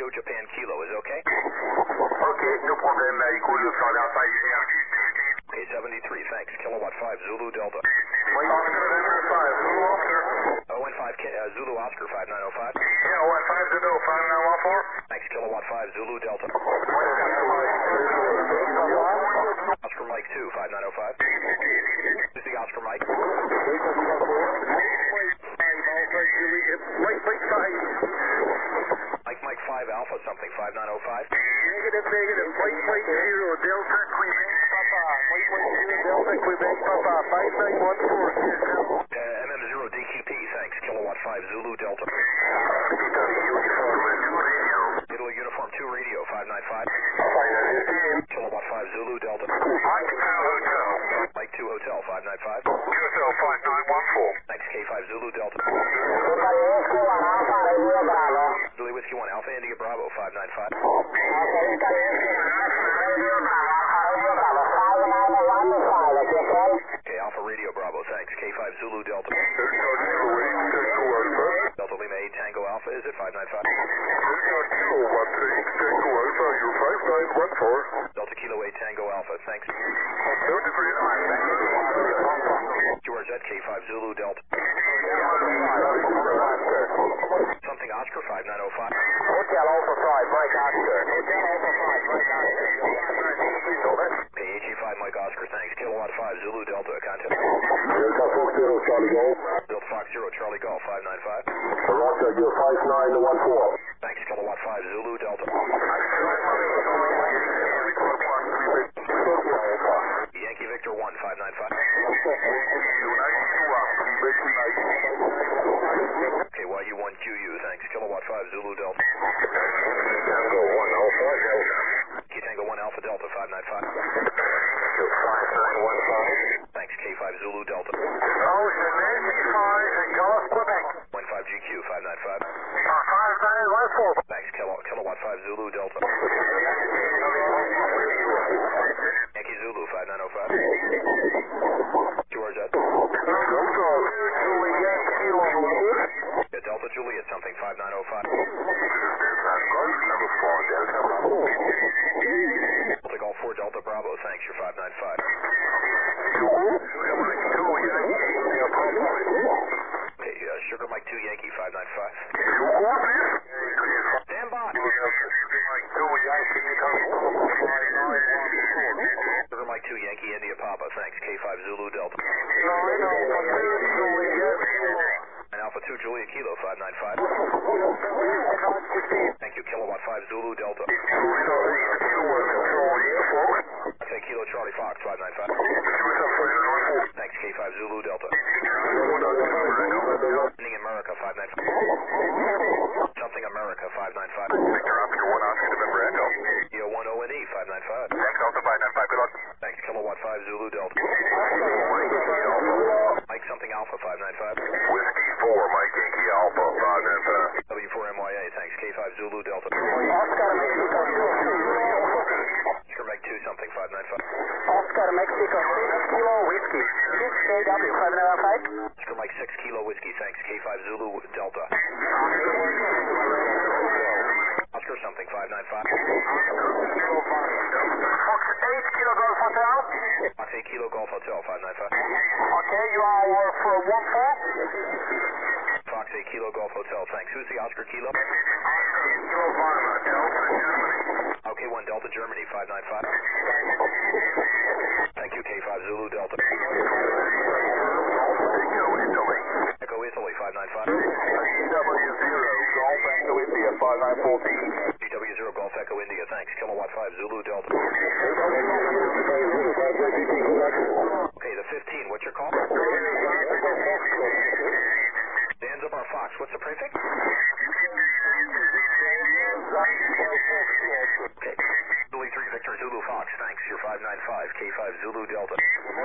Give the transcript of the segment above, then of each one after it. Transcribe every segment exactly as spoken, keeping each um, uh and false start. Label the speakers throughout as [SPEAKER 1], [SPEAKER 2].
[SPEAKER 1] Tokyo, Japan Kilo is okay?
[SPEAKER 2] Ok, no problème, écoute, le standard five here.
[SPEAKER 1] Okay, seventy-three, thanks. Kilowatt five, Zulu Delta.
[SPEAKER 2] Wait, Oscar, November five, Zulu Oscar.
[SPEAKER 1] oh one five, uh, Zulu Oscar five nine oh five.
[SPEAKER 2] Yeah, oh one five, Zulu five nine one four.
[SPEAKER 1] Thanks, Kilowatt five, Zulu Delta. Oscar Mike two, five nine oh five. Who's the Oscar Mike?
[SPEAKER 2] Mike, Mike five.
[SPEAKER 1] Mike Mike five Alpha something, five nine oh five.
[SPEAKER 2] Negative, negative, Mike Mike zero, Delta, Quebec, Papa. Mike Mike zero, Delta, Quebec, Papa, five nine one four.
[SPEAKER 1] Uh, M M zero D Q P, thanks. Kilowatt five, Zulu Delta. Italy Uniform two Radio, five nine five. Kilowatt five, Zulu Delta.
[SPEAKER 2] Mike two Hotel.
[SPEAKER 1] Mike two Hotel, five nine five.
[SPEAKER 2] Hotel five nine one four.
[SPEAKER 1] Thanks, K five, Zulu Delta. Zulu Whiskey one Alpha India Bravo, five nine five. Okay, Alpha Radio Bravo, thanks. K five, Zulu Delta. Delta Lima eight Tango Alpha, is it five nine five? Delta Kilo eight Tango Alpha, thanks. Q R Z K five, Zulu Delta. Something Oscar five nine oh five.
[SPEAKER 2] Hotel Alpha five, Mike Oscar. Hotel Alpha five, Mike Oscar.
[SPEAKER 1] Okay, H E five Mike Oscar, thanks. Kilowatt five, Zulu Delta, contact.
[SPEAKER 3] Delta Fox Zero, Charlie Golf.
[SPEAKER 1] Delta Fox Zero, Charlie Golf, five nine five.
[SPEAKER 3] Roger, you're five nine one four.
[SPEAKER 1] Thanks, Kilowatt five, Zulu Delta. Yankee Victor one, five nine five. Okay, Y U one Q U, thanks. Kilowatt five, Zulu Delta.
[SPEAKER 3] Tango one Alpha Delta.
[SPEAKER 1] Key Tango one Alpha Delta, five nine five.
[SPEAKER 3] five nine one five.
[SPEAKER 1] Thanks, K five, Zulu Delta.
[SPEAKER 2] Ocean Navy five and Gulf, Quebec.
[SPEAKER 1] one five G Q, five nine five.
[SPEAKER 2] five nine one four.
[SPEAKER 1] Thanks, Kilo, Kilowatt five, Zulu Delta. Yankee Zulu, five nine oh five. Q R Z. Yeah, Delta Juliet, something, five nine oh five. Delta Golf four, Delta Bravo, thanks, you're five nine five. Okay, uh, Sugar Mike two Yankee, five nine five. Stand by. Sugar Mike two Yankee India Papa, thanks, K five Zulu Delta. And Alpha two Juliet Kilo, five nine five. Thank you, Kilowatt five Zulu Delta. Okay, Kilo Charlie Fox, five nine five. Thanks, K five Zulu Delta. Ending America, five nine five. Something America, five nine five. E O one O N E, five nine five. Thanks, Kilowatt five Zulu Delta. Mike something Alpha, five nine five.
[SPEAKER 2] Whiskey four, Mike Yankee Alpha, five nine five.
[SPEAKER 1] W four M Y A, thanks, K five Zulu Delta.
[SPEAKER 4] Oscar Mexico
[SPEAKER 1] Oscar Mike two something, five nine five.
[SPEAKER 4] Oscar Mexico six Kilo Whiskey six K W five nine one five.
[SPEAKER 1] Oscar Mike six Kilo Whiskey, thanks, K five Zulu Delta. Oscar something, five nine five.
[SPEAKER 2] Fox eight Kilo Golf Hotel.
[SPEAKER 1] Fox eight Kilo Golf Hotel, five nine five.
[SPEAKER 2] Okay, you are uh, for one four.
[SPEAKER 1] Fox eight Kilo Golf Hotel, thanks. Who's the Oscar Kilo?
[SPEAKER 2] Oscar Kilo Varma, Delta, Germany.
[SPEAKER 1] Okay, one Delta Germany, five nine five. Thank you, K five Zulu Delta.
[SPEAKER 2] Echo Italy.
[SPEAKER 1] Echo Italy, five nine five.
[SPEAKER 2] G W zero Golf Echo India, five nine one four.
[SPEAKER 1] G W zero Golf Echo India, thanks. Kilowatt five Zulu Delta. Okay, the fifteen, what's your call? Zanzibar Fox, what's the prefix? Okay, Zulu three Victor Zulu Fox, thanks. You're five nine five, K five Zulu Delta.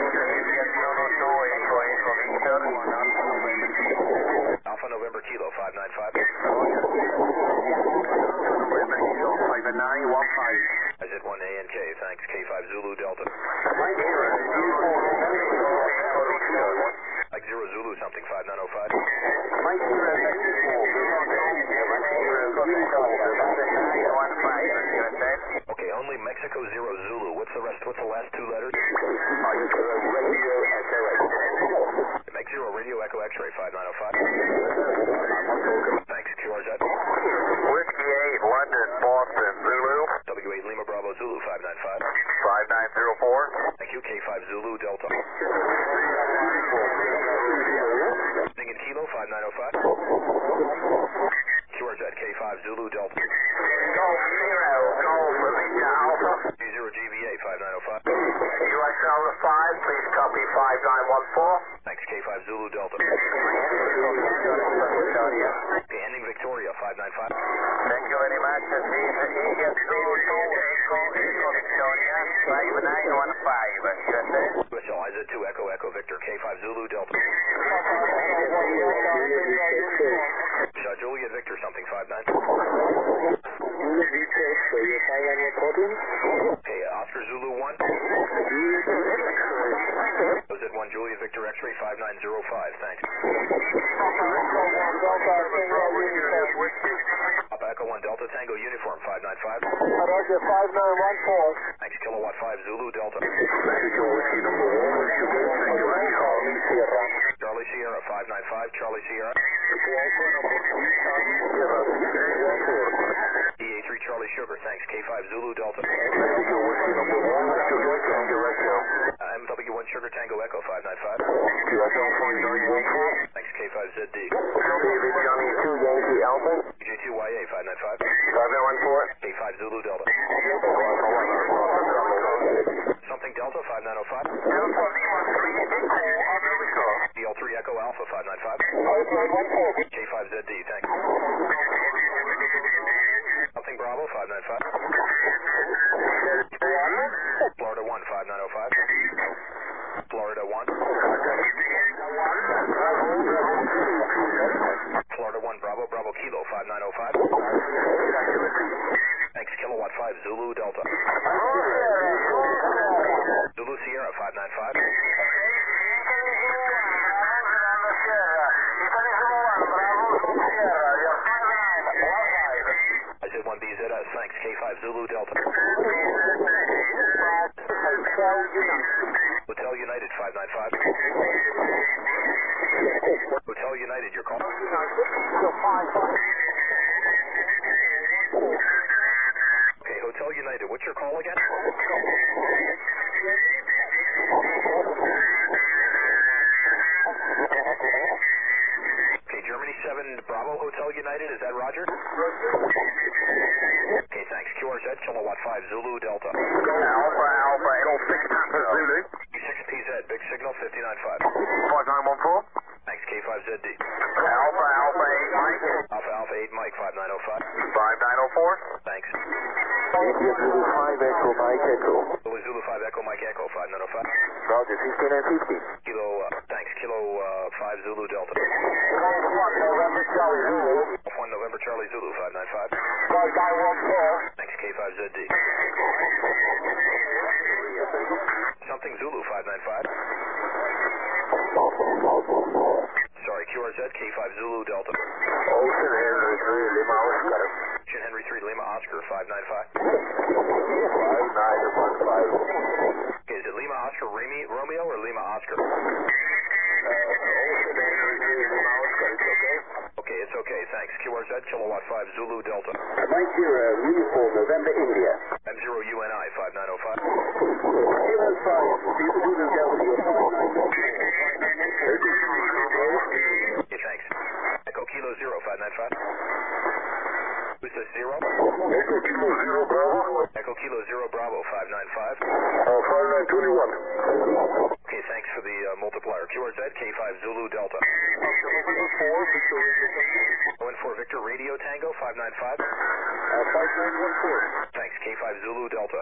[SPEAKER 1] Alpha November Kilo, five nine five. I Z one A N K, thanks, K five Zulu Delta. Like zero Zulu something, five nine oh five. Mexico Zero Zulu. What's the rest? What's the last two letters?
[SPEAKER 3] Radio Echo X.
[SPEAKER 1] Make Zero Radio Echo X-ray five nine oh five. Thanks. Q R Z.
[SPEAKER 2] Whiskey eight, London, Boston, Zulu.
[SPEAKER 1] W eight Lima Bravo Zulu five nine five.
[SPEAKER 2] five nine zero four.
[SPEAKER 1] Thank you. K five Zulu Delta. Ning and Kilo five nine oh five. Q R Z K five Zulu Delta.
[SPEAKER 2] Golf zero, Golf Lima Alpha.
[SPEAKER 1] G zero G V A five nine oh five.
[SPEAKER 2] U S Alpha five, please copy five nine one four.
[SPEAKER 1] Thanks. K five Zulu Delta. Okay, ending Victoria five nine five.
[SPEAKER 2] Thank you very much. This is Indian Zulu two Echo Echo Victoria five nine one five. U S A.
[SPEAKER 1] U S L I Z two Echo Echo Victor K five Zulu Delta. Uh, Juliet Victor something five nine. Okay, uh, Oscar Zulu one. O Z one Juliet Victor X-ray five nine zero five. Thanks. Papa Echo one Delta Tango Uniform five nine five.
[SPEAKER 2] Roger, five nine one four.
[SPEAKER 1] Thanks. Kilowatt five Zulu Delta. Charlie Sierra five nine five. Charlie Sierra. D A three Charlie Sugar. Thanks. K five Zulu Delta. Uh, M W one Sugar Tango Echo five nine five. Thanks. K five Z D.
[SPEAKER 3] David Johnny two Yankee Alpha.
[SPEAKER 1] J two Y A five nine five.
[SPEAKER 3] five nine one four.
[SPEAKER 1] K five Zulu Delta. Something Delta five nine oh five. D L three Echo Alpha five nine five. K five Z D. Thanks. Something Bravo five nine five. Florida one five nine oh five. Florida one. Florida one Bravo Bravo Kilo five nine oh five. Thanks. Kilowatt five Zulu Delta. Zulu Sierra five nine five. I Z one B Z S. Thanks. K five Zulu Delta. Hotel United five nine five. Hotel United, your call. Okay, Hotel United, what's your call again? Okay, Germany seven Bravo Hotel United, is that Roger? Okay, thanks. Q R Z, Kilowatt five Zulu Delta.
[SPEAKER 2] Alpha Alpha L six Papa Zulu.
[SPEAKER 1] U six P Z, big signal fifty-nine five.
[SPEAKER 2] five nine one four.
[SPEAKER 1] Thanks. K five Z D.
[SPEAKER 2] Alpha Alpha eight Mike.
[SPEAKER 1] Alpha Alpha eight Mike five nine oh five.
[SPEAKER 2] five nine oh four.
[SPEAKER 1] Thanks.
[SPEAKER 3] Zulu five Echo Mike Echo.
[SPEAKER 1] Zulu Zulu five Echo Mike Echo five nine oh five.
[SPEAKER 3] Roger, fifteen and fifty.
[SPEAKER 1] Kilo, uh, thanks. Kilo uh, five Zulu Delta.
[SPEAKER 2] November Charlie Zulu.
[SPEAKER 1] one November Charlie Zulu five nine five.
[SPEAKER 2] five nine one four.
[SPEAKER 1] Thanks. K five Z D. Something Zulu five nine five. Sorry, Q R Z K five Zulu Delta.
[SPEAKER 3] Ocean Henry three Lima Oscar.
[SPEAKER 1] Ocean Henry three Lima Oscar five nine five.
[SPEAKER 3] five nine one five.
[SPEAKER 1] Okay, is it Lima Oscar Remy, Romeo or Lima Oscar?
[SPEAKER 3] Ocean Henry three Lima Oscar, it's okay?
[SPEAKER 1] Okay, it's okay, thanks. Q R Z Kilowatt five Zulu Delta.
[SPEAKER 3] Mike Zero, Uniform, November India.
[SPEAKER 1] M zero U N I five nine oh five.
[SPEAKER 3] Zero five, Zulu Delta,
[SPEAKER 1] Okay, thanks. Echo Kilo Zero five nine five. Who's this Zero?
[SPEAKER 3] Echo Kilo Zero Bravo.
[SPEAKER 1] Echo Kilo Zero Bravo five nine five.
[SPEAKER 3] Uh, five nine twenty-one.
[SPEAKER 1] Okay, thanks for the uh, multiplier. Q R Z K five Zulu Delta. Going for Victor Radio Tango five nine five.
[SPEAKER 3] Uh, five nine one four.
[SPEAKER 1] Thanks. K five Zulu Delta.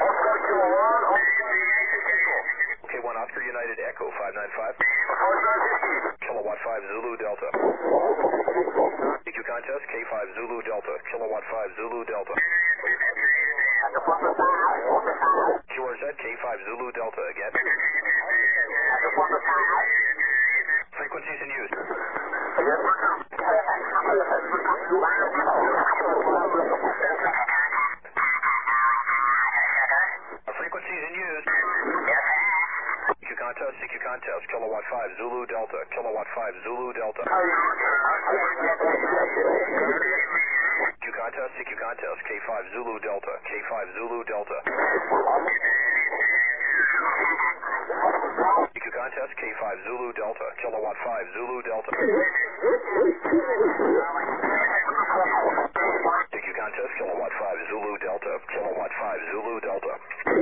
[SPEAKER 1] Okay, one Oscar United Echo five nine five. Kilowatt five Zulu Delta. D Q contest K five Zulu Delta. Kilowatt five Zulu Delta. Q R Z K five Zulu Delta again. Frequencies in use. contest, Kilowatt five, Zulu Delta, Kilowatt five, Zulu Delta. Q contest, C Q contest, K five, Zulu Delta, K five, Zulu Delta. C Q contest, K five, Zulu Delta, Kilowatt five, Zulu Delta. C Q contest, Kilowatt five, Zulu Delta, Kilowatt five, Zulu Delta.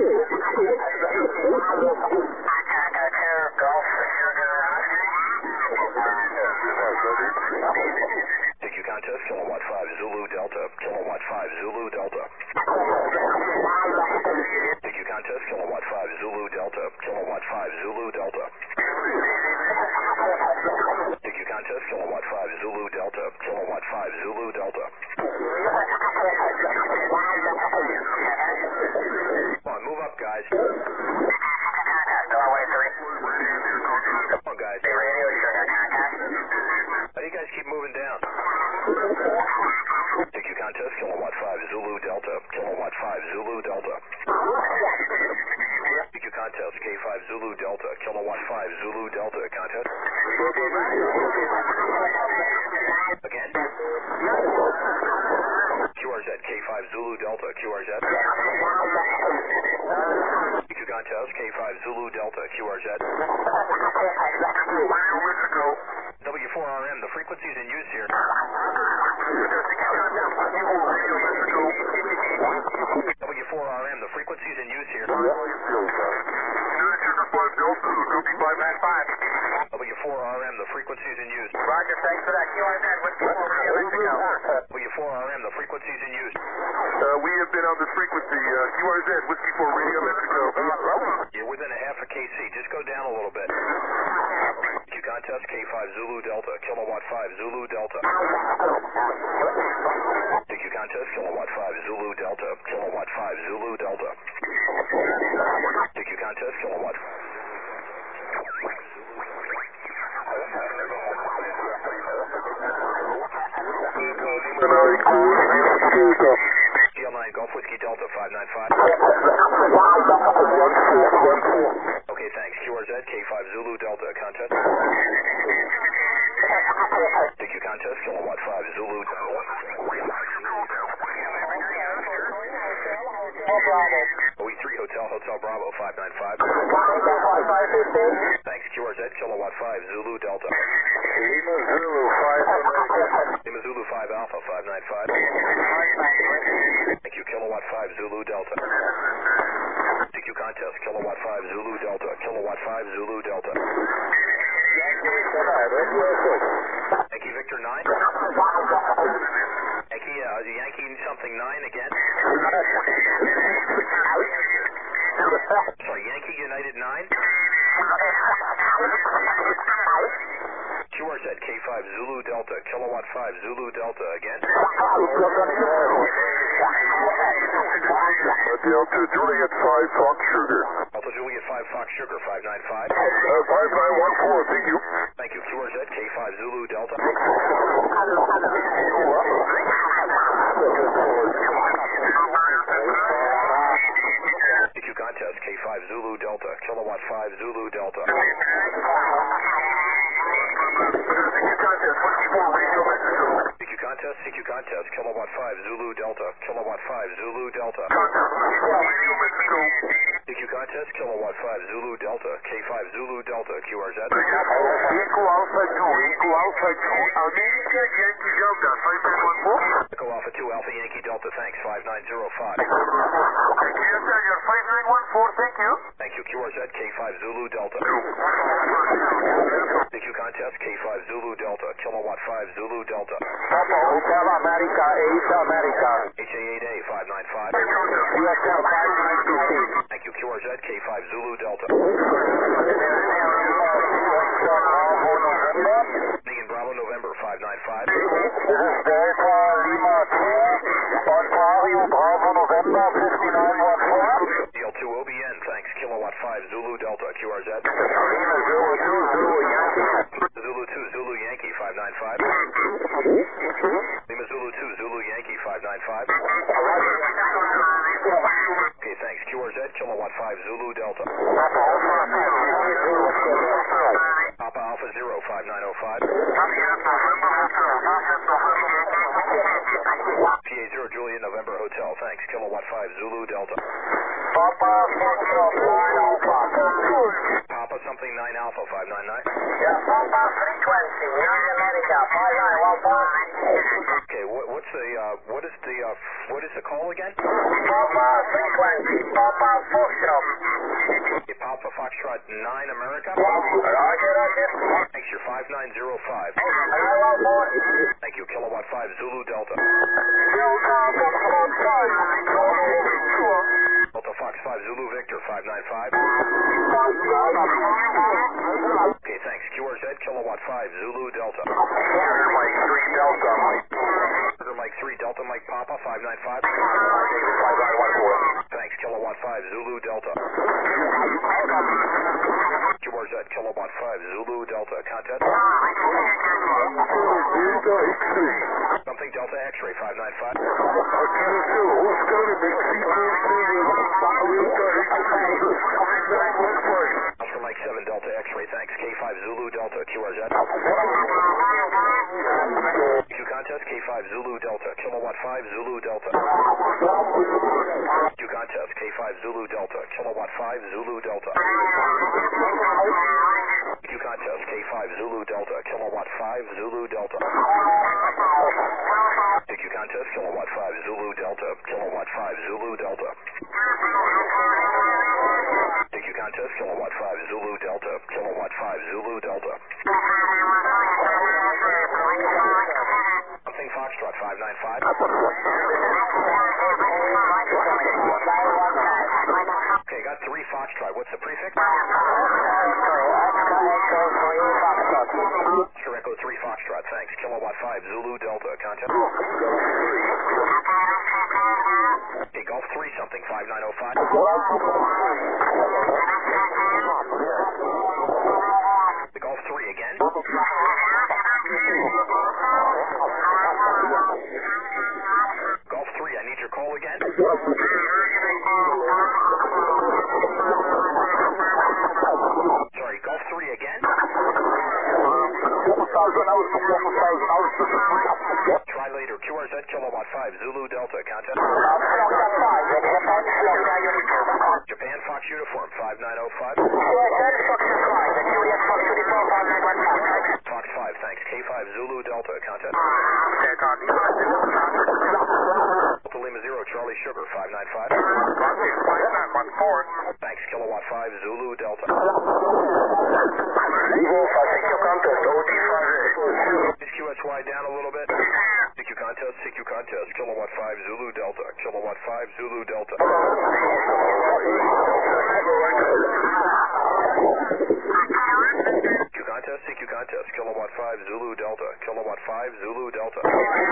[SPEAKER 1] C Q contest, Kilowatt five, Zulu Delta, Kilowatt five, Zulu Delta. C Q contest, Kilowatt five, Zulu Delta, Kilowatt five, Zulu Delta. C Q contest, Kilowatt five, Zulu Delta, Kilowatt five, Zulu Delta. Come on, move up, guys. Come on, guys. How do you guys keep moving down? C Q contest, Kilowatt five, Zulu Delta, Kilowatt five, Zulu Delta. C Q contest, K five, Zulu Delta, Kilowatt five, Zulu Delta, contest. Again. Q R Z, K five, Zulu Delta, Q R Z. C Q contest, K five, Zulu Delta, Q R Z. W four R M, the frequencies in use here. W four R M, the frequencies in use here. W four R M, the frequencies in use.
[SPEAKER 4] Roger, thanks for that. Q R Z, Whiskey four, Radio Mexico.
[SPEAKER 1] W four R M, the frequencies in use.
[SPEAKER 3] Uh, we have been on this frequency, uh, Q R Z, Whiskey for Radio Mexico.
[SPEAKER 1] You're within a half a K C. Just go down a little bit. Q contest, K five, Zulu Delta, Kilowatt five, Zulu Delta. C Q contest, Kilowatt five, Zulu Delta, Kilowatt five, Zulu Delta. C Q contest, Kilowatt. G L nine, Golf Whiskey Delta, five nine five. Okay, thanks. Q R Z, K five, Zulu Delta, contest. C Q contest, Kilowatt five, Zulu Delta. O E three Hotel, Hotel Bravo, five nine five. Thanks. Q R Z, Kilowatt five, Zulu Delta.
[SPEAKER 3] Lima Zulu five.
[SPEAKER 1] Lima Zulu five Alpha, five nine five. Thank you. Kilowatt five, Zulu Delta. C Q contest, Kilowatt five, Zulu Delta, Kilowatt five, Zulu Delta. Yankee Victor nine. Yankee, uh, Yankee something nine again. Sorry, Yankee United nine. Q R Z, K five, Zulu Delta, Kilowatt five, Zulu Delta again.
[SPEAKER 3] Delta Juliet five, Fox Sugar.
[SPEAKER 1] Delta Juliet five, Fox Sugar, five nine five.
[SPEAKER 3] Uh, five nine one four, thank you.
[SPEAKER 1] Thank you. Q R Z, K five, Zulu Delta. C Q contest, K five, Zulu Delta, Kilowatt five, Zulu Delta. C Q contest, C Q contest, Kilowatt five, Zulu Delta, Kilowatt five, Zulu Delta. C Q contest, Kilowatt five, Zulu Delta, K five, Zulu Delta, Q R Z.
[SPEAKER 3] Eco Alpha two, Eco Alpha two, America Yankee Delta, five nine one four.
[SPEAKER 1] Echo Alpha two, Alpha Yankee Delta, thanks, five nine zero five.
[SPEAKER 3] Yankee Delta, you're five nine one four, thank you.
[SPEAKER 1] Thank you. Q R Z, K five, Zulu Delta. C Q contest, K five, Zulu Delta, Kilowatt five, Zulu Delta.
[SPEAKER 4] Papa Hotel America, eight America.
[SPEAKER 1] H A eight A, five nine five.
[SPEAKER 4] U S L five nine two two.
[SPEAKER 1] Thank you. Q R Z, K five, Zulu Delta. Megan Bravo, November, five nine five.
[SPEAKER 4] This is Delta Lima two, Ontario Bravo November, fifty-nine one four.
[SPEAKER 1] D L two O B N, thanks. Kilowatt five, Zulu Delta, Q R Z.
[SPEAKER 4] Lima Zulu two, Zulu Yankee.
[SPEAKER 1] Zulu two, Zulu Yankee, five nine five. Lima Zulu two, Zulu Yankee, five nine five. Okay, Okay, thanks. Q R Z, Kilowatt five, Zulu Delta. Papa Alpha zero five nine oh five. P A zero Juliet November Hotel, thanks. Kilowatt five, Zulu Delta.
[SPEAKER 4] Papa nine Alpha.
[SPEAKER 1] Papa something nine Alpha five nine nine.
[SPEAKER 4] Yeah, Papa three twenty, nine America, five nine one four.
[SPEAKER 1] Okay, what, what's the, uh, what is the, uh, what is the call again?
[SPEAKER 4] Papa three twenty, Papa Foxtrot.
[SPEAKER 1] Okay, Papa Foxtrot nine America.
[SPEAKER 4] Roger, roger.
[SPEAKER 1] Thanks, you're five nine zero five.
[SPEAKER 4] nine one four.
[SPEAKER 1] Thank you, Kilowatt five, Zulu Delta.
[SPEAKER 4] Delta Foxtrot five.
[SPEAKER 1] Delta Fox five, Zulu Victor five nine five. Okay, thanks. Q R Z, Kilowatt five, Zulu Delta.
[SPEAKER 3] Mike three Delta, Mike.
[SPEAKER 1] Sugar Mike three, Delta Mike Papa five nine five.
[SPEAKER 3] five nine one four.
[SPEAKER 1] Thanks, Kilowatt five, Zulu Delta. Q R Z, Kilowatt five, Zulu Delta. Contact. Something Delta X-ray five nine five. Oscar Mike seven, Delta X-ray, thanks. K five, Zulu Delta, Q R Z. Q contest, K five, Zulu Delta, Kilowatt five, Zulu Delta. Q contest, K five, Zulu Delta, Kilowatt five, Zulu Delta. Q contest, K five, Zulu Delta, Kilowatt five, Zulu Delta. Q contest, Kilowatt five, Zulu Delta, Kilowatt five, Zulu Delta. Q contest, Kilowatt five, Zulu Delta, Kilowatt five, Zulu Delta. Something Foxtrot five nine five. Okay, got three Foxtrot. What's the prefix? Sure, Echo three Foxtrot, thanks. Kilowatt five, Zulu Delta, contact. Okay, Golf three something five nine oh five. The Golf three again. Golf three, I need your call again. Sorry, Golf three again. Try later. Q R Z, Kilowatt five, Zulu Delta, contact. Japan Fox Uniform five nine oh five. Fox five, thanks. K five, Zulu Delta, contact. Delta Lima zero, Charlie Sugar five nine five. Thanks, Kilowatt five, Zulu Delta. Is Q S Y down a little bit? C Q contest, C Q contest, Kilowatt five, Zulu Delta, Kilowatt five, Zulu Delta. Q contest, C Q contest, Kilowatt five, Zulu Delta, Kilowatt five, Zulu Delta.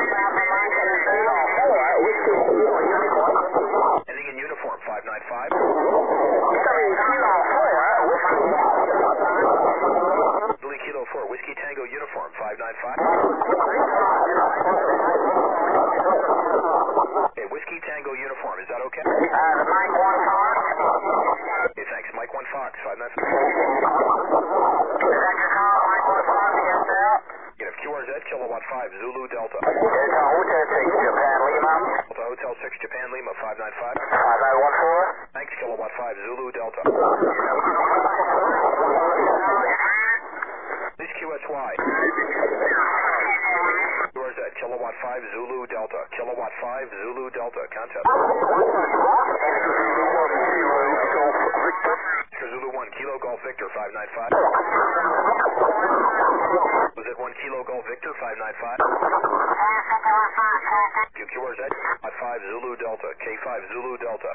[SPEAKER 1] Ending in uniform five nine five. Billy Kilo four, Whiskey Tango uniform five nine five. Okay, Whiskey Tango uniform, is that okay? Okay, thanks. Mike one Fox five nine five. You have Q R Z, Kilowatt five, Zulu Delta.
[SPEAKER 4] Hotel six, Japan Lima.
[SPEAKER 1] Delta Hotel six, Japan Lima five nine five.
[SPEAKER 4] five nine one four.
[SPEAKER 1] Thanks, Kilowatt five, Zulu Delta. Please Q S Y. Q R Z, Kilowatt five, Zulu Delta. Kilowatt five, Zulu Delta. Contact. Zulu one, Kilo Golf Victor five nine five. Was it one Kilo Golf Victor five nine five? Q R Z, five Zulu Delta, K five Zulu Delta.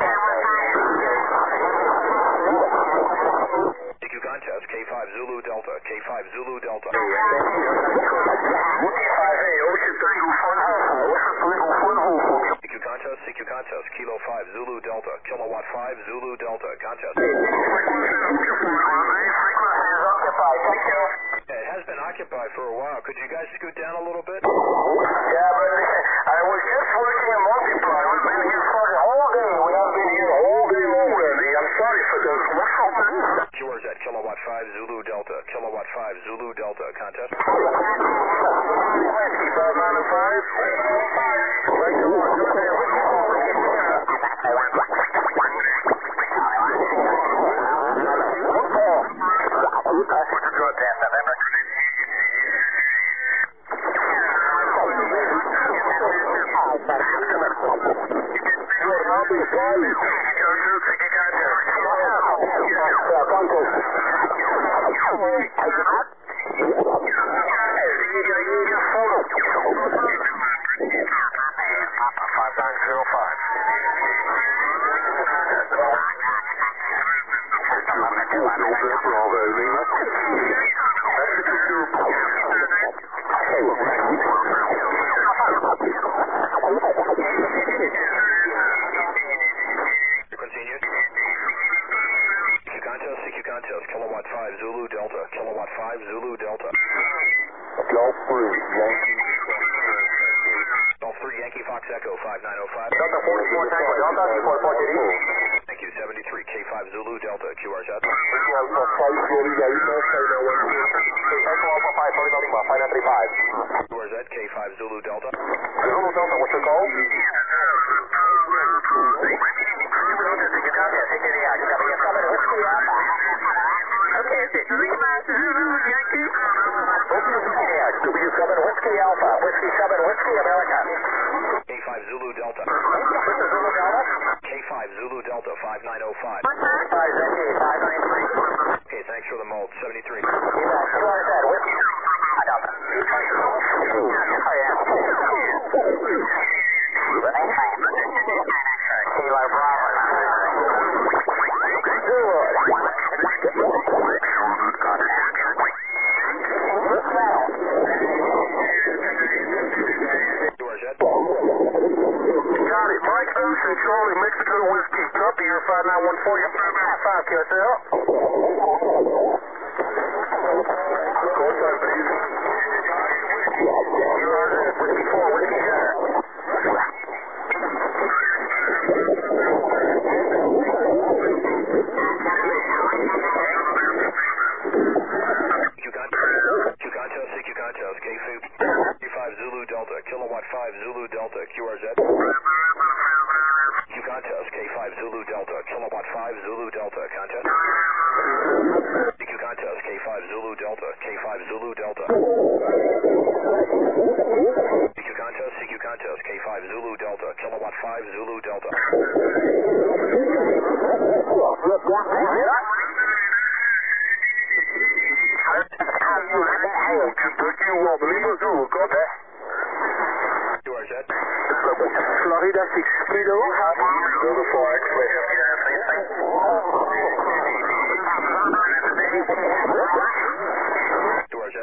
[SPEAKER 1] Q contest, K five Zulu Delta, K five Zulu Delta. C Q contest, C Q contest, Kilo five Zulu Delta, Kilowatt five Zulu Delta, contest. Yeah, it has been occupied for a while. Could you guys scoot down a little bit?
[SPEAKER 4] Yeah, but listen, I was just working a multiplier. We've been here for the whole day. We have been here all day
[SPEAKER 1] kilowatt five Zulu Delta, kilowatt five Zulu Delta, contest.
[SPEAKER 2] Whiskey five nine oh five. Right to one, go ahead. Whiskey four, Whiskey Sierra.
[SPEAKER 1] Kilowatt five Zulu Delta, kilowatt five Zulu Delta.
[SPEAKER 4] Golf three, Yankee.
[SPEAKER 1] Golf three Yankee Fox Echo five nine oh five.
[SPEAKER 2] Delta forty-four Tango Delta, four four J D.
[SPEAKER 1] Thank you, seventy-three K five Zulu Delta, Q R Z.
[SPEAKER 4] Alpha five Florida Lima, five nine one two.
[SPEAKER 2] Echo Alpha five Florida Lima, five nine three five.
[SPEAKER 1] Q R Z, K five Zulu Delta.
[SPEAKER 2] Zulu Delta, what's your call? Okay, is it Lima Zulu Yankee? W seven Whiskey Alpha, Whiskey seven Whiskey America.
[SPEAKER 1] K five Zulu Delta.
[SPEAKER 2] This is Zulu Delta.
[SPEAKER 1] K five Zulu Delta, five nine oh five.
[SPEAKER 2] five Yankee, five nine three.
[SPEAKER 1] Okay, thanks for the mold, seventy-three.
[SPEAKER 2] You bet. Q R Z, Whiskey Delta. I am. Kilo Bravo. Got it, Mike Ocean, Charlie, Mexico Whiskey, copy your five nine one four, your five, Q S L. Whiskey four, Whiskey Sierra.
[SPEAKER 1] Q contest, C Q contest, K five Zulu Delta, kilowatt five Zulu Delta, Q R Z. Q contest, K five Zulu Delta, kilowatt five Zulu Delta, contest. C Q contest, K five Zulu Delta, K five Zulu Delta. C Q contest, C Q contest, K five Zulu Delta, kilowatt five Zulu Delta.
[SPEAKER 2] Lima Zulu, go ahead.
[SPEAKER 1] Q R Z.
[SPEAKER 2] Florida six Kilo, Zulu four X-ray.
[SPEAKER 1] Q R Z.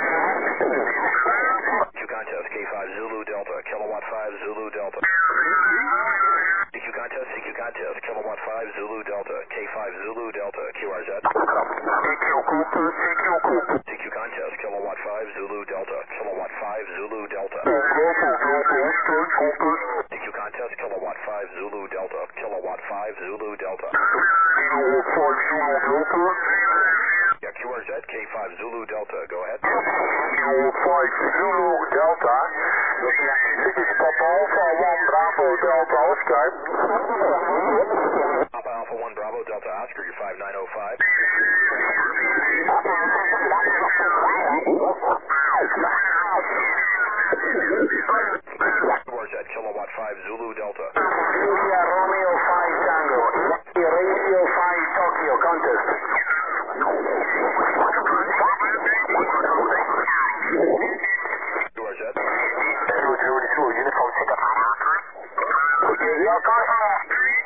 [SPEAKER 1] Q contest, K five Zulu Delta, kilowatt five Zulu Delta. C Q contest, C Q contest, kilowatt five Zulu Delta, K five Zulu Delta, Q R Z. C Q contest, kilowatt five Zulu Delta, kilowatt five Zulu Delta. C Q contest, kilowatt five Zulu Delta, kilowatt five Zulu Delta. Yeah, Q R Z, K five Zulu Delta, go ahead.
[SPEAKER 2] Zulu Delta. This is Papa Alpha one Bravo Delta Oscar.
[SPEAKER 1] Papa Alpha one Bravo Delta Oscar, you're five nine oh five. Q R Z, kilowatt five Zulu Delta.
[SPEAKER 2] India Romeo five Tango. Radio five Tokyo contest.
[SPEAKER 1] Q R Z.
[SPEAKER 2] Uniform pickup. Yeah, contact.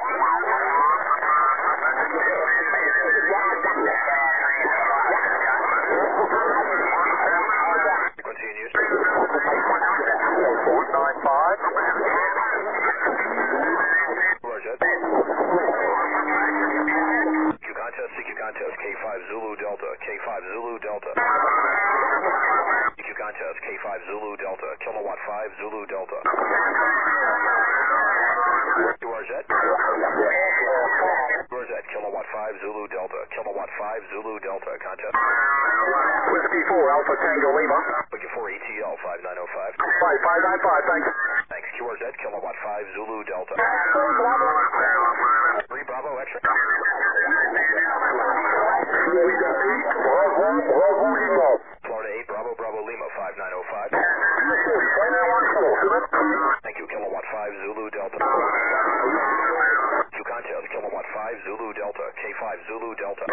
[SPEAKER 1] Frequency in use.
[SPEAKER 2] four nine five.
[SPEAKER 1] Q R Z. Q contest, C Q contest, K five Zulu Delta, K five Zulu Delta. C Q contest, K five Zulu Delta, kilowatt five Zulu Delta. Q R Z. Q R Z, kilowatt five Zulu Delta, kilowatt five Zulu Delta, contest.
[SPEAKER 2] Whiskey four, Alpha Tango Lima.
[SPEAKER 1] Looking for A T L five nine oh five.
[SPEAKER 2] five five nine five, thanks.
[SPEAKER 1] Thanks, Q R Z, kilowatt five Zulu Delta. three Bravo Extra. Florida eight, Bravo Bravo Lima, five nine oh five. Thank you, kilowatt five Zulu Delta. Q contest, kilowatt five Zulu Delta, K five Zulu Delta.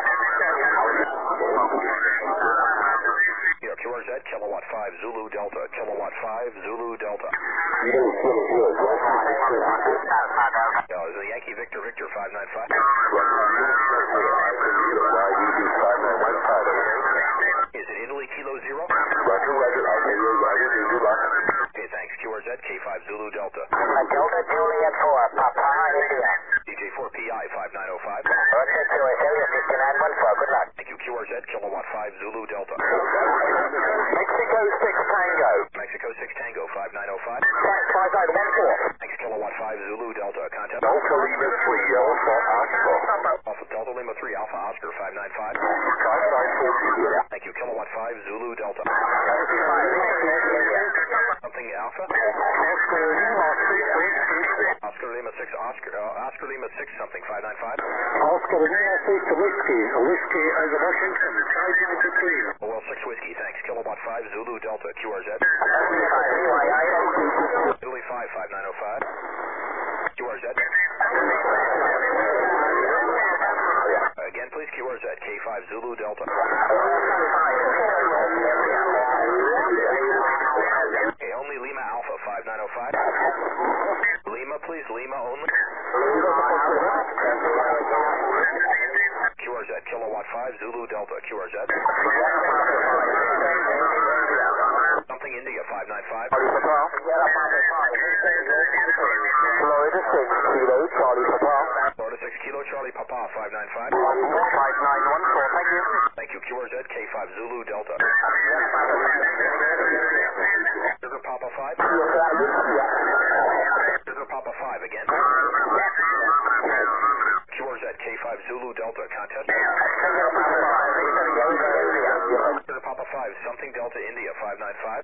[SPEAKER 1] Yeah, Q R Z, kilowatt five Zulu Delta, kilowatt five Zulu Delta. Yeah, is it Yankee Victor Victor five nine five? Is it Italy Kilo Zero? Okay, thanks. Q R Z, K five Zulu Delta.
[SPEAKER 2] Delta Juliet four, Papa India.
[SPEAKER 1] D J four P I five nine oh five.
[SPEAKER 2] Roger to Italia six nine one four, good luck.
[SPEAKER 1] Thank you, Q R Z, kilowatt five Zulu Delta.
[SPEAKER 2] Mexico six Tango.
[SPEAKER 1] Mexico six Tango five nine oh five.
[SPEAKER 2] five nine one four.
[SPEAKER 1] Thanks, kilowatt five Zulu Delta, contact.
[SPEAKER 3] Delta Lima three, Alpha Oscar.
[SPEAKER 1] Alpha Delta Lima three, Alpha Oscar five nine five.
[SPEAKER 3] five nine four zero.
[SPEAKER 1] Thank you, kilowatt five Zulu Delta. Something Alpha?
[SPEAKER 3] Oscar Lima six,
[SPEAKER 1] Oscar Lima six, Oscar, uh, Oscar Lima six something, five nine five.
[SPEAKER 3] Oscar Lima six, Whiskey. Whiskey over Washington, five ninety-two.
[SPEAKER 1] Oh, well, six Whiskey, thanks. Kilowatt five Zulu Delta, Q R Z. Italy five, five nine oh five. Q R Z. Again, please, Q R Z, K five Zulu Delta. Okay, only Lima Alpha, five nine oh five. Lima, please, Lima only. Q R Z, kilowatt five Zulu Delta, Q R Z. Something India, five nine five.
[SPEAKER 2] Florida six Kilo Charlie Papa.
[SPEAKER 1] Florida six Kilo Charlie Papa, five nine five.
[SPEAKER 2] five nine one four, thank you.
[SPEAKER 1] Thank you, Q R Z, K five Zulu Delta. Sugar Papa five. Sugar Papa five again. Q R Z, K five Zulu Delta, contest. Sugar Papa five, something Delta India, five nine five.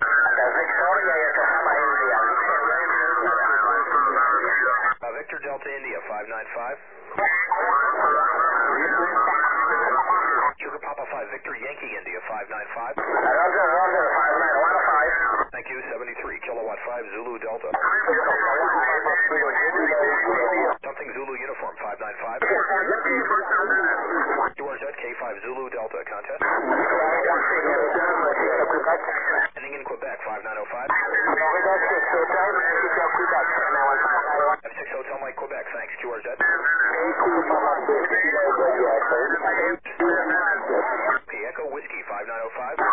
[SPEAKER 1] Uh, Victor Delta India, five nine five. Sugar Papa five, Victor Yankee India, five nine five.
[SPEAKER 2] Roger, Roger, five nine one five.
[SPEAKER 1] Thank you, seventy-three, kilowatt five Zulu Delta. Something Zulu Uniform, five nine five. Q R Z, K five Zulu Delta, contest. Ending in Quebec, five nine oh five. F six Hotel Mike, Quebec, thanks, Q R Z. Okay, Echo Whiskey, five nine oh five.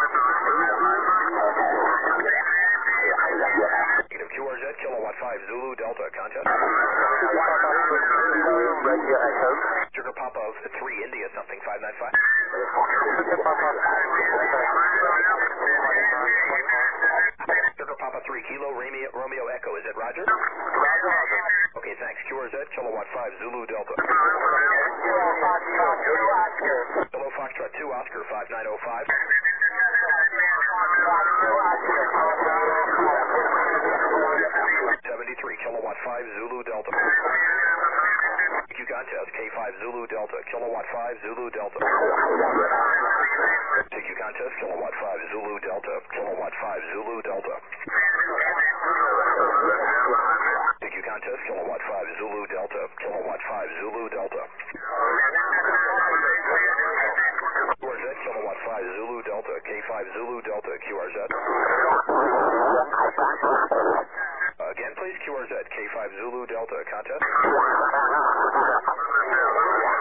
[SPEAKER 1] Negative Q R Z, kilowatt five Zulu Delta, contest. Sugar Papa of three India, something, five nine five. Sugar Papa three Kilo Romeo, Romeo Echo, is it Roger? Okay, thanks, Q R Z, kilowatt five Zulu Delta. Kilo Foxtrot two Oscar, five nine oh five. seventy-three, kilowatt five Zulu Delta. Q contest, K five Zulu Delta, kilowatt five Zulu Delta. T Q contest, kilowatt five Zulu Delta, kilowatt five Zulu Delta. T Q contest, kilowatt five Zulu Delta, kilowatt five Zulu Delta. Q R Z, kilowatt five Zulu Delta, K five Zulu Delta, Q R Z. Again, please, Q R Z, K five Zulu Delta, contest.